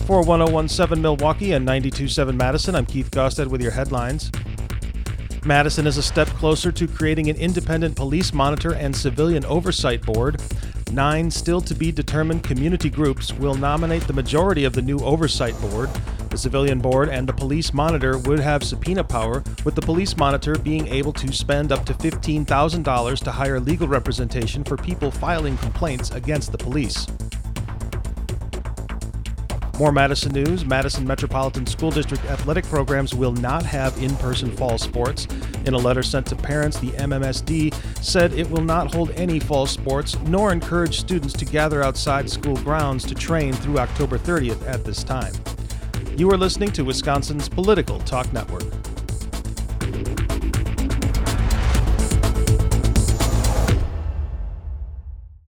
For 1017 Milwaukee and 927 Madison, I'm Keith Gostad with your headlines. Madison is a step closer to creating an independent police monitor and civilian oversight board. 9 still-to-be-determined community groups will nominate the majority of the new oversight board. The civilian board and the police monitor would have subpoena power, with the police monitor being able to spend up to $15,000 to hire legal representation for people filing complaints against the police. More Madison news. Madison Metropolitan School District athletic programs will not have in-person fall sports. In a letter sent to parents, the MMSD said it will not hold any fall sports nor encourage students to gather outside school grounds to train through October 30th at this time. You are listening to Wisconsin's Political Talk Network.